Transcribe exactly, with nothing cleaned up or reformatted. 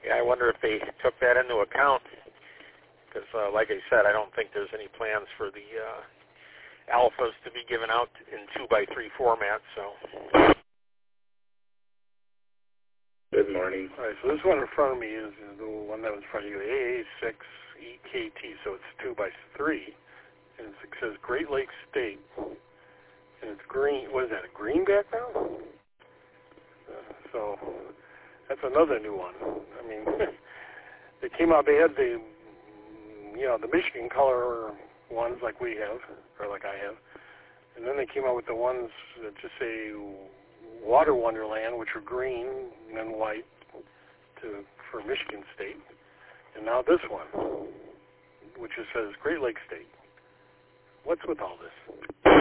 Yeah, I wonder if they took that into account. Because, uh, like I said, I don't think there's any plans for the uh, alphas to be given out in two by three format. So. Good morning. All right, so this one in front of me is the one that was in front of you, A A six E K T. So it's two by three, and it says Great Lakes State, and it's green. What is that? A green background? Uh, so that's another new one. I mean, they came out. They had the you know, the Michigan color ones like we have, or like I have. And then they came out with the ones that just say Water Wonderland, which are green and then white to for Michigan State. And now this one, which just says Great Lakes State. What's with all this?